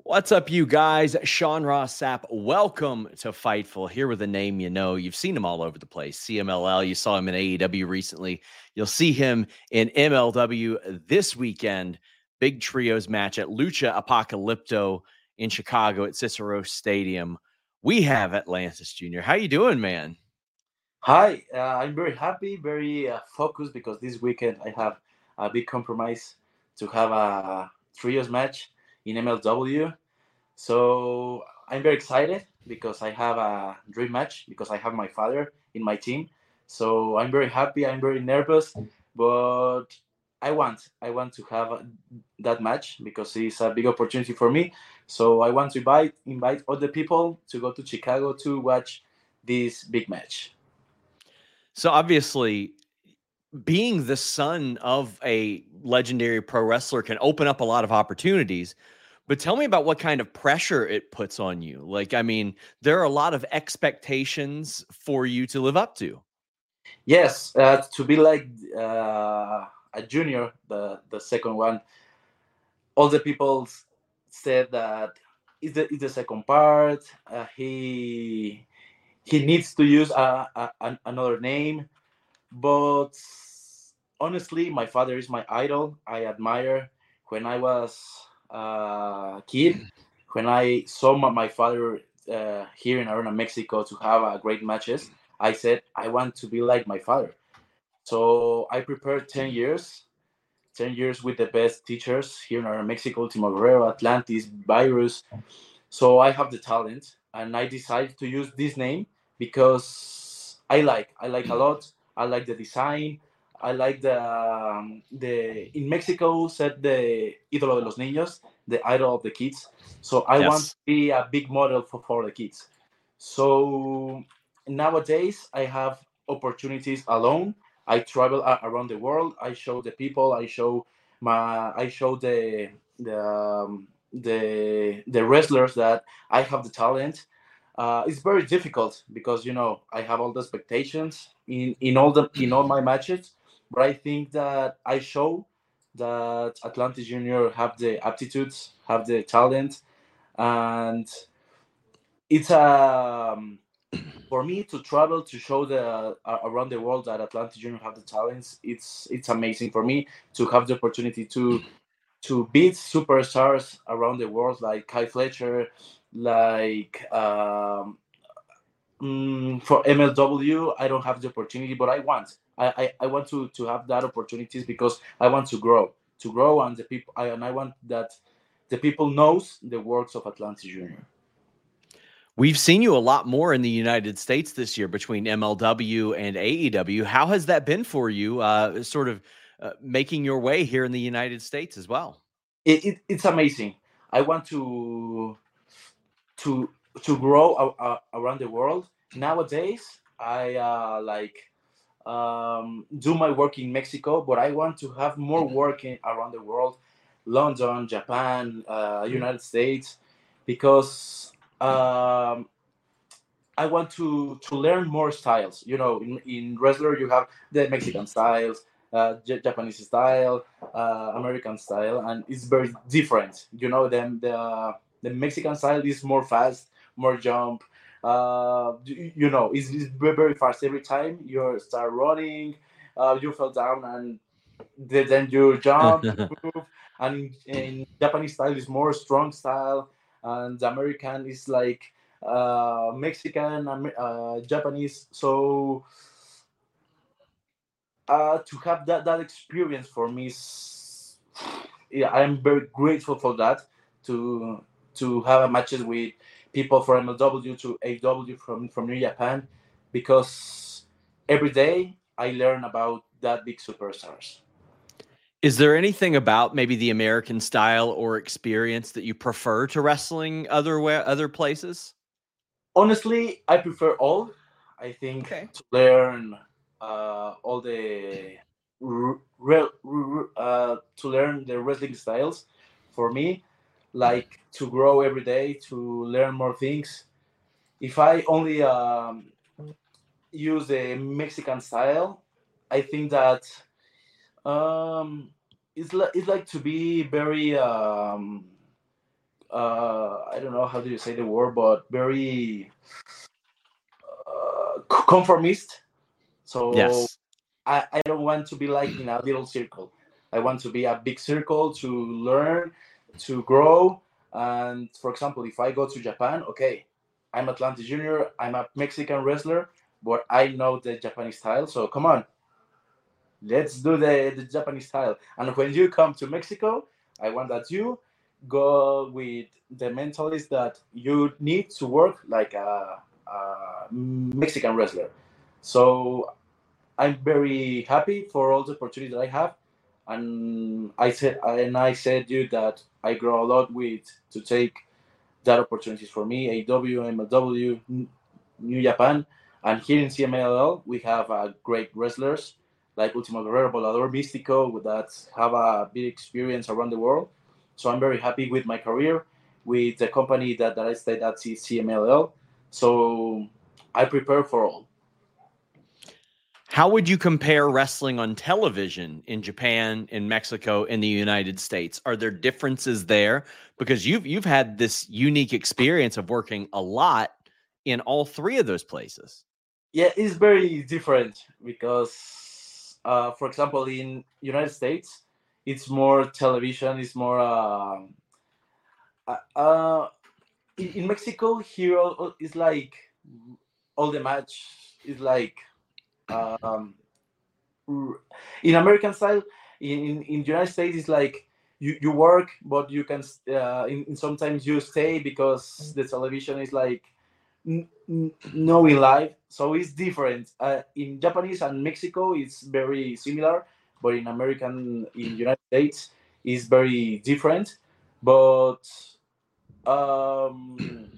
What's up, you guys? Sean Ross Sapp. Welcome to Fightful. Here with a name you know. You've seen him all over the place. CMLL. You saw him in AEW recently. You'll see him in MLW this weekend. Big trios match at Lucha Apocalypto in Chicago at Cicero Stadium. We have Atlantis Jr. How you doing, man? Hi, I'm very happy, very focused because this weekend I have a big compromise to have a trios match in MLW. So I'm very excited because I have a dream match because I have my father in my team. So I'm very happy. I'm very nervous, but I want to have that match because it's a big opportunity for me. So I want to invite other people to go to Chicago to watch this big match. So obviously, being the son of a legendary pro wrestler can open up a lot of opportunities. But tell me about what kind of pressure it puts on you. Like, I mean, there are a lot of expectations for you to live up to. Yes, to be like a junior, the second one, all the people said that is the second part. He needs to use another name, but honestly, my father is my idol. I admire when I was a kid, when I saw my father here in Arena, Mexico, to have great matches. I said I want to be like my father. So I prepared 10 years, 10 years with the best teachers here in Mexico, Timo Guerrero, Atlantis, Virus. So I have the talent and I decided to use this name because I like a lot. I like the design. I like the in Mexico said the ídolo de los niños, the idol of the kids. So I want to Yes. be a big model for the kids. So nowadays I have opportunities alone. I travel around the world. I show the people. I show the wrestlers that I have the talent. It's very difficult because I have all the expectations in all my matches, but I think that I show that Atlantis Junior have the aptitudes, have the talent, and it's for me to travel to show the around the world that Atlantis Junior have the talents. It's amazing for me to have the opportunity to beat superstars around the world like Kai Fletcher, like for MLW. I don't have the opportunity, but I want. I want to have that opportunities because I want to grow, and the people and I want that the people knows the works of Atlantis Junior. We've seen you a lot more in the United States this year between MLW and AEW. How has that been for you, sort of making your way here in the United States as well? It's amazing. I want to to grow around the world. Nowadays, I do my work in Mexico, but I want to have more work around the world, London, Japan, United States, because I want to learn more styles. In wrestler you have the Mexican styles, Japanese style, American style, and it's very different. The Mexican style is more fast, more jump. It's very fast. Every time you start running, you fall down and then you jump, you move. And in Japanese style is more strong style, and the American is like Mexican, Japanese. So to have that experience for me, yeah, I'm very grateful for that. To have matches with people from MLW to AW from New Japan, because every day I learn about that big superstars. Is there anything about maybe the American style or experience that you prefer to wrestling other places? Honestly, I prefer all. I think Okay. to learn all to learn the wrestling styles for me, like to grow every day, to learn more things. If I only use the Mexican style, I think that it's like to be very I don't know how do you say the word, but very conformist. So Yes. I don't want to be like in a little circle. I want to be a big circle to learn, to grow. And for example, if I go to Japan, okay, I'm Atlantis Junior, I'm a Mexican wrestler, but I know the Japanese style. So come on, let's do the Japanese style. And when you come to Mexico, I want that you go with the mentalist that you need to work like a Mexican wrestler. So I'm very happy for all the opportunities that I have, and I said you that I grow a lot with to take that opportunities for me. AW, MLW, New Japan, and here in CMLL we have great wrestlers like Ultimo Guerrero, Volador, Mystico that have a big experience around the world. So I'm very happy with my career, with the company that I stayed at CMLL. So I prepare for all. How would you compare wrestling on television in Japan, in Mexico, in the United States? Are there differences there? Because you've had this unique experience of working a lot in all three of those places. Yeah, it's very different because, for example, in United States, it's more television. It's more. Uh, uh, in Mexico, here it's like all the match is like um, in American style. In United States, it's like you work, but you can in sometimes you stay because the television is like no in live, so it's different. In Japanese and Mexico it's very similar, but in United States it's very different. But um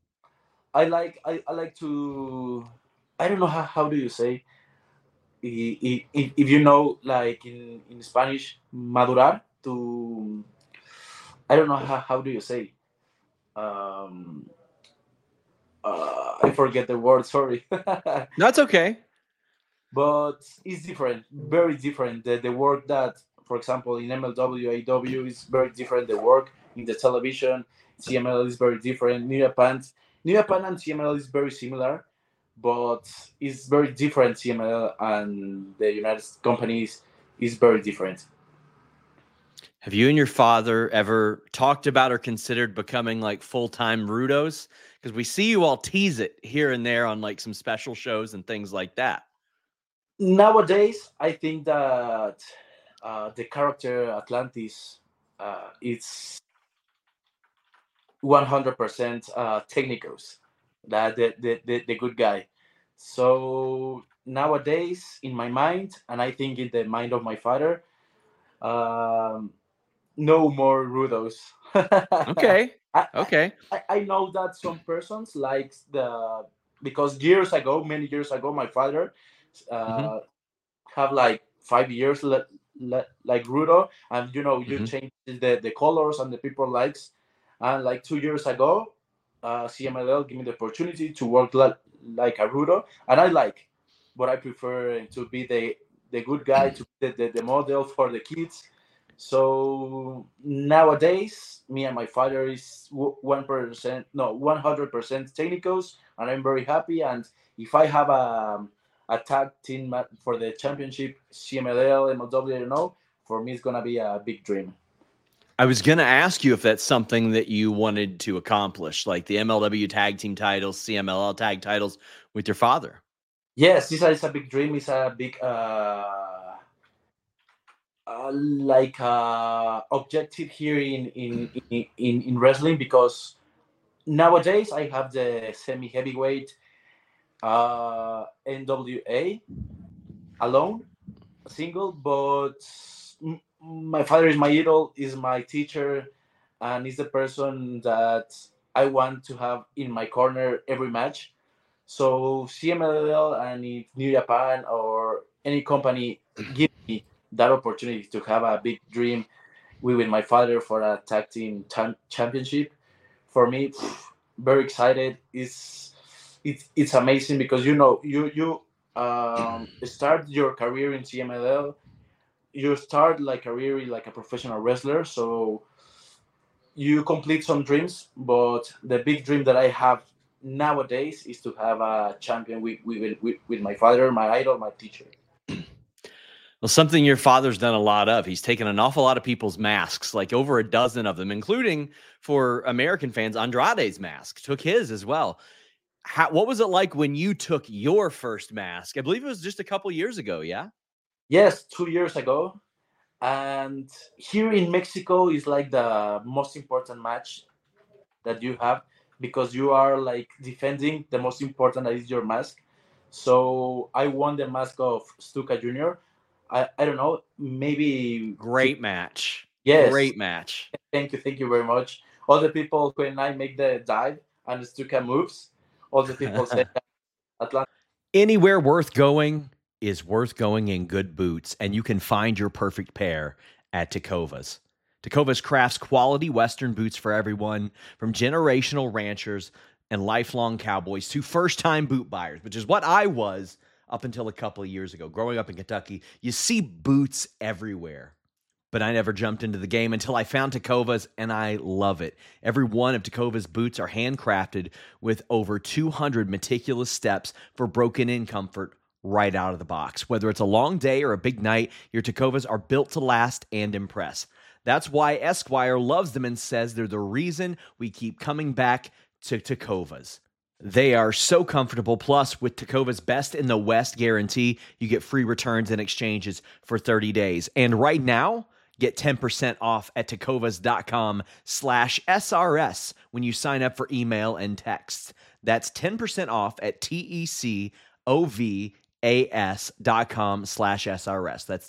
I like to, I don't know how do you say, if you know, like in Spanish, madurar, to, I don't know how do you say, um I forget the word, sorry. That's okay. But it's different, very different. The work that, for example, in MLW, AW is very different. The work in the television, CML is very different. New Japan and CML is very similar, but it's very different. CML and the United companies is very different. Have you and your father ever talked about or considered becoming like full-time Rudos? Because we see you all tease it here and there on like some special shows and things like that. Nowadays, I think that the character Atlantis, it's 100% technicals, that the good guy. So nowadays in my mind, and I think in the mind of my father, um, no more rudos. Okay. I, I, Okay. I know that some persons like the, because years ago, many years ago, my father Hmm. uh, have like 5 years like Rudo, and you Hmm. change the colors and the people likes. And like 2 years ago, CMLL gave me the opportunity to work like a Rudo, and I like, but I prefer to be the good guy, to be the model for the kids. So nowadays, me and my father is 1%, no, 100% technicals, and I'm very happy. And if I have a tag team for the championship, CMLL, MLW, for me it's gonna be a big dream. I was going to ask you if that's something that you wanted to accomplish, like the MLW tag team titles, CMLL tag titles with your father. Yes, this is a big dream. It's a big like objective here in wrestling, because nowadays I have the semi heavyweight NWA alone, single, but my father is my idol, is my teacher, and is the person that I want to have in my corner every match. So CMLL, and if New Japan or any company give me that opportunity to have a big dream with my father for a tag team championship, for me, very excited. It's amazing, because you start your career in CMLL, you start like career like a professional wrestler. So you complete some dreams, but the big dream that I have nowadays is to have a champion with my father, my idol, my teacher. Well, something your father's done a lot of. He's taken an awful lot of people's masks, like over a dozen of them, including for American fans, Andrade's mask, took his as well. What was it like when you took your first mask? I believe it was just a couple years ago, yeah? Yes, 2 years ago. And here in Mexico is like the most important match that you have, because you are like defending the most important, that is your mask. So I won the mask of Stuka Jr. I don't know, maybe. Great match. Yes. Great match. Thank you very much. All the people, when I make the dive and Stuka moves, all the people say Atlanta. Anywhere worth going is worth going in good boots, and you can find your perfect pair at Tecovas. Tecovas crafts quality Western boots for everyone, from generational ranchers and lifelong cowboys to first-time boot buyers, which is what I was up until a couple of years ago. Growing up in Kentucky, you see boots everywhere. But I never jumped into the game until I found Tecovas, and I love it. Every one of Tecovas boots are handcrafted with over 200 meticulous steps for broken-in comfort right out of the box. Whether it's a long day or a big night, your Tecovas are built to last and impress. That's why Esquire loves them and says they're the reason we keep coming back to Tecovas. They are so comfortable. Plus, with Tecovas Best in the West guarantee, you get free returns and exchanges for 30 days. And right now, get 10% off at tecovas.com/SRS when you sign up for email and text. That's 10% off at tecovas.com/SRS. That's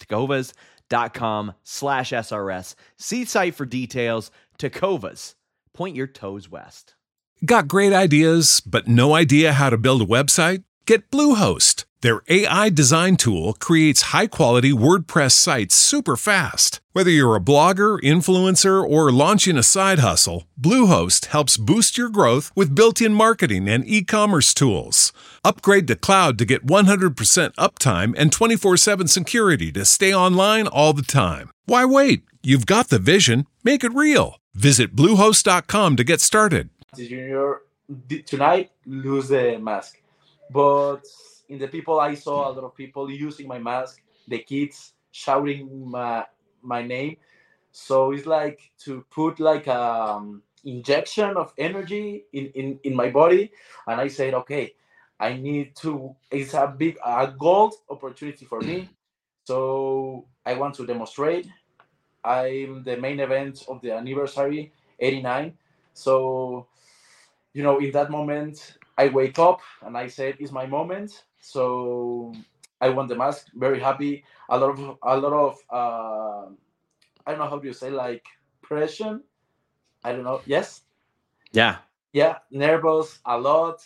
tecovas.com/SRS. See site for details. Tecovas. Point your toes west. Got great ideas, but no idea how to build a website? Get Bluehost. Their AI design tool creates high-quality WordPress sites super fast. Whether you're a blogger, influencer, or launching a side hustle, Bluehost helps boost your growth with built-in marketing and e-commerce tools. Upgrade to cloud to get 100% uptime and 24/7 security to stay online all the time. Why wait? You've got the vision. Make it real. Visit Bluehost.com to get started. Junior tonight lose the mask, but in the people I saw a lot of people using my mask, the kids shouting my name. So it's like to put like injection of energy in my body, and I said, okay, I need to. It's a gold opportunity for me, so I want to demonstrate. I'm the main event of the anniversary 89, so in that moment, I wake up and I said, "It's my moment." So I won the mask. Very happy. A lot of. I don't know how do you say, like, pressure. I don't know. Yes. Yeah. Yeah. Nervous a lot.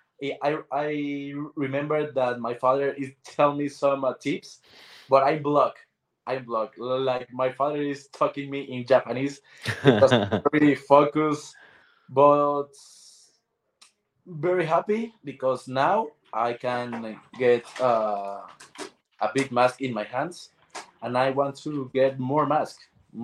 I remember that my father is telling me some tips, but I block. I block. Like my father is talking me in Japanese because I'm very focused, but very happy because now I can get a big mask in my hands, and I want to get more mask.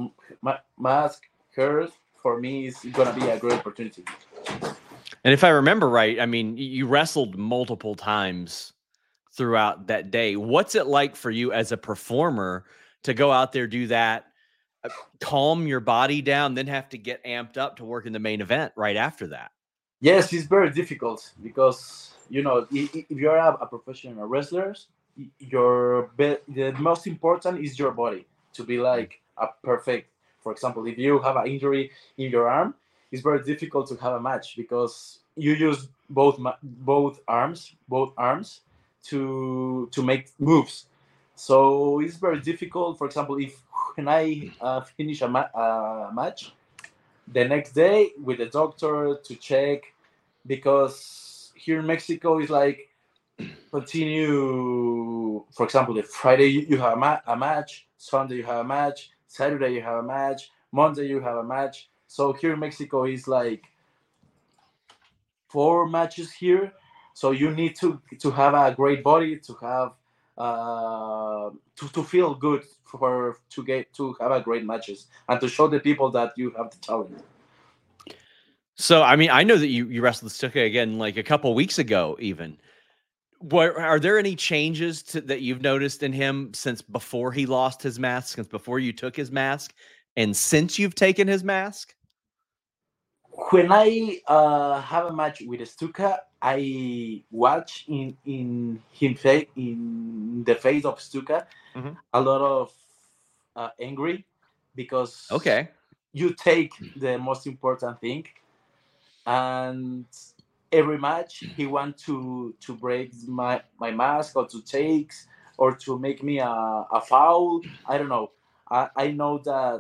Mask hair for me is gonna be a great opportunity. And if I remember right, I mean, you wrestled multiple times throughout that day. What's it like for you as a performer to go out there, do that, calm your body down, then have to get amped up to work in the main event right after that? Yes, it's very difficult because if you are a professional wrestler, the most important is your body to be like a perfect. For example, if you have an injury in your arm, it's very difficult to have a match because you use both arms to make moves. So it's very difficult. For example, if when I finish a match, the next day with the doctor to check, because here in Mexico is like continue. For example, the Friday you have a match, Sunday you have a match, Saturday you have a match, Monday you have a match. So here in Mexico is like 4 matches here. So you need to have a great body to have to feel good to have a great matches and to show the people that you have the talent. So, I mean, I know that you wrestled Stuka again like a couple weeks ago, even. What are there any changes that you've noticed in him since before he lost his mask, since before you took his mask, and since you've taken his mask? When I have a match with Stuka, I watch in in the face of Stuka a lot of angry, because Okay. you take the most important thing, and every match he want to break my mask, or to take, or to make me a foul. I don't know. I know that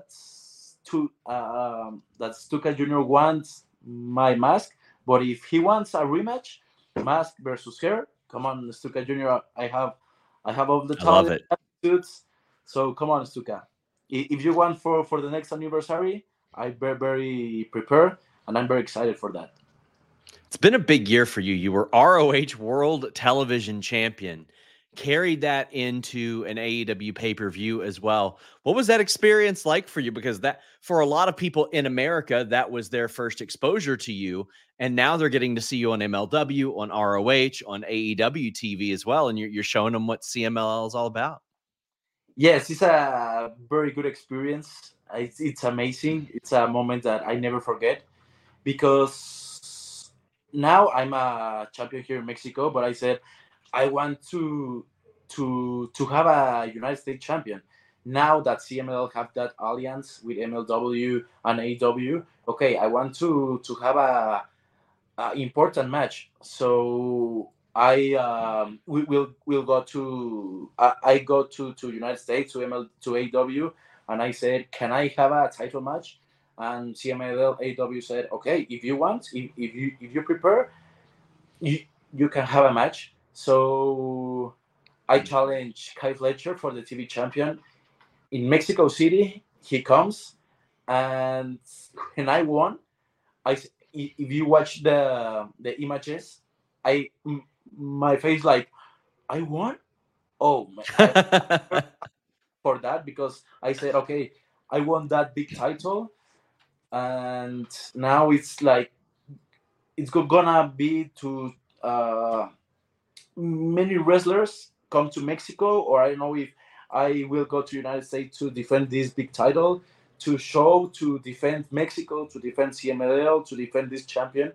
that Stuka Junior wants my mask, but if he wants a rematch, mask versus hair, come on, Stuka Junior. I have all the I love talent, it. attitudes. So come on, Stuka. If you want for the next anniversary, I very prepared, and I'm very excited for that. It's been a big year for you. You were ROH World Television Champion, carried that into an AEW pay-per-view as well. What was that experience like for you? Because that, for a lot of people in America, that was their first exposure to you. And now they're getting to see you on MLW, on ROH, on AEW TV as well. And you're showing them what CMLL is all about. Yes, it's a very good experience. It's amazing. It's a moment that I never forget, because now I'm a champion here in Mexico, but I said I want to have a United States champion. Now that CMLL have that alliance with MLW and AEW, okay, I want to have a important match. So I we will go to I go to United States, to to AEW, and I said, can I have a title match? And CMLL AEW said, okay, if you want, if you prepare, you you can have a match. So I challenge Kai Fletcher for the TV champion in Mexico City. He comes, and when I won, if you watch the images, my face like, I won. Oh, for that, because I said, okay, I won that big title, and now it's like it's gonna be to many wrestlers come to Mexico, or I don't know if I will go to United States to defend this big title, to defend Mexico, to defend CMLL, to defend this champion.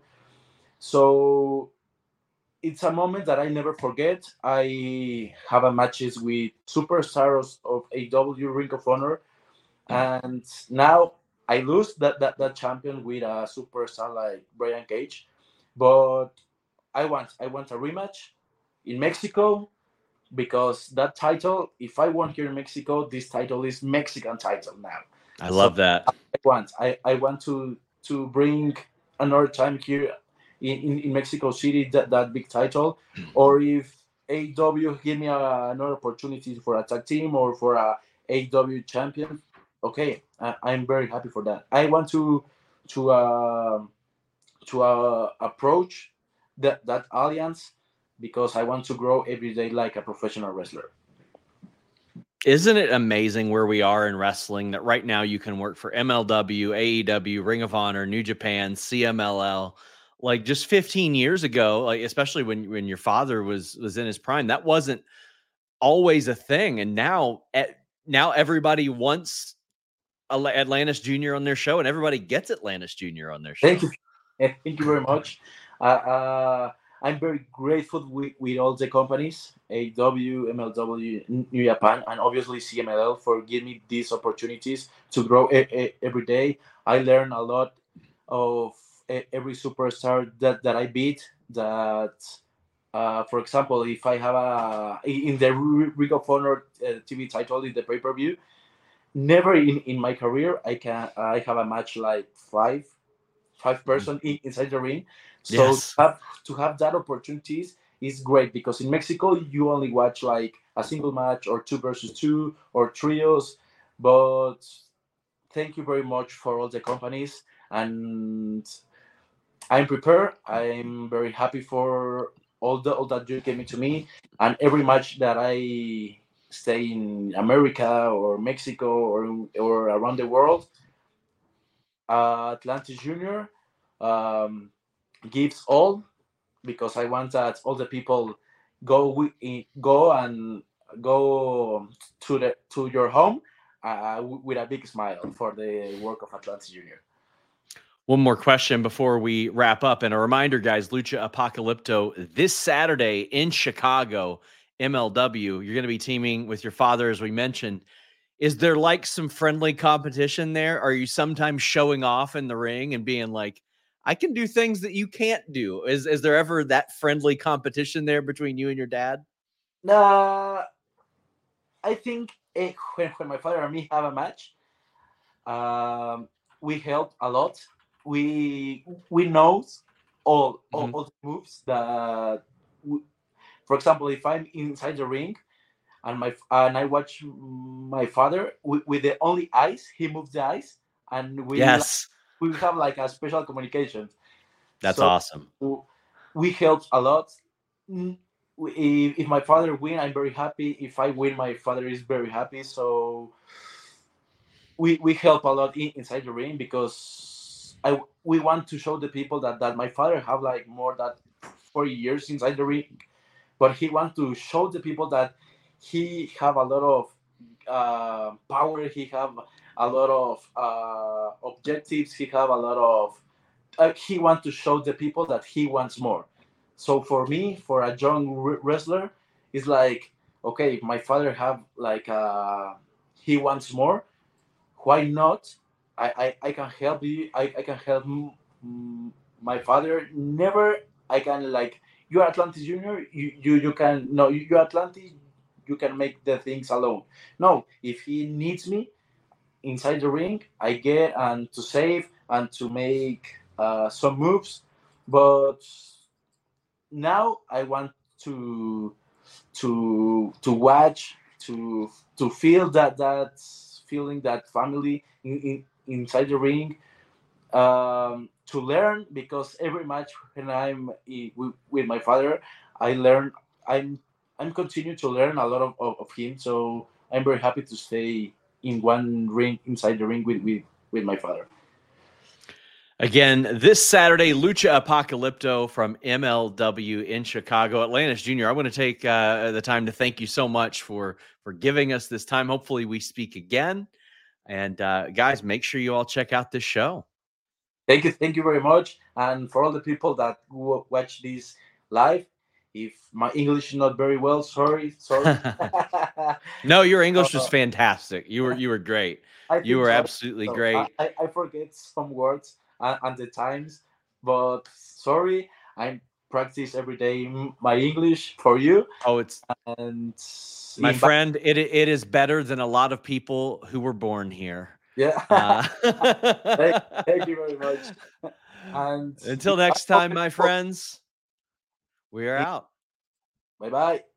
So it's a moment that I never forget. I have a matches with superstars of AW Ring of Honor, and now I lose that champion with a superstar like Brian Cage, but I want a rematch in Mexico, because that title, if I won here in Mexico, this title is Mexican title now. I love that. I want to bring another time here in Mexico City that big title, or if AW give me another opportunity for a tag team or for a AW champion, okay, I'm very happy for that. I want to uh, approach that alliance, because I want to grow every day like a professional wrestler. Isn't it amazing where we are in wrestling, that right now you can work for MLW, AEW, Ring of Honor, New Japan, CMLL? Like just 15 years ago, like especially when your father was in his prime, that wasn't always a thing. And now everybody wants Atlantis Jr. on their show, and everybody gets Atlantis Jr. on their show. Thank you. Thank you very much. I'm very grateful with all the companies, AW, MLW, New Japan, and obviously CMLL, for giving me these opportunities to grow every day. I learn a lot of every superstar that I beat. That, for example, if I have in the Ring of Honor TV title in the pay-per-view, never in my career I have a match like five person inside the ring. So Yes. to have that opportunities is great, because in Mexico you only watch like a single match, or 2 versus 2, or trios. But thank you very much for all the companies, and I'm prepared. I'm very happy for all that you gave me to me, and every match that I stay in America or Mexico or around the world. Atlantis Junior, gives all, because I want that all the people go to your home with a big smile for the work of Atlantis Junior. One more question before we wrap up. And a reminder, guys, Lucha Apocalypto this Saturday in Chicago, MLW. You're going to be teaming with your father, as we mentioned. Is there like some friendly competition there? Are you sometimes showing off in the ring and being like, I can do things that you can't do? Is there ever that friendly competition there between you and your dad? I think when my father and me have a match, we help a lot. We know all the moves that, for example, if I'm inside the ring and I watch my father with the only eyes, he moves the eyes, and we have like a special communication. That's awesome. We help a lot. If my father win, I'm very happy. If I win, my father is very happy. So we help a lot inside the ring, because we want to show the people that my father have like more than 40 years inside the ring, but he wants to show the people that he have a lot of power. He have a lot of objectives. He have a lot of. He wants to show the people that he wants more. So for me, for a young wrestler, it's like, okay, if my father have like he wants more, why not? I can help you. I can help my father. Never I can like, you're Atlantis Junior. You can no, you're Atlantis. You can make the things alone. No, if he needs me inside the ring, I get and to save and to make some moves. But now I want to watch, to feel that feeling, that family inside the ring, to learn, because every match when I'm with my father, I learn. I'm continuing to learn a lot of him. So I'm very happy to stay in one ring, inside the ring with my father. Again, this Saturday, Lucha Apocalypto from MLW in Chicago. Atlantis Junior, I want to take the time to thank you so much for giving us this time. Hopefully we speak again. And guys, make sure you all check out this show. Thank you very much. And for all the people that watch this live, if my English is not very well, sorry. No, your English was fantastic. You were great. You were absolutely great. I forget some words and the times, but sorry. I practice every day my English for you. Oh, my friend, it is better than a lot of people who were born here. Yeah. Thank you very much. And until next time, my friends, we are out. Bye-bye.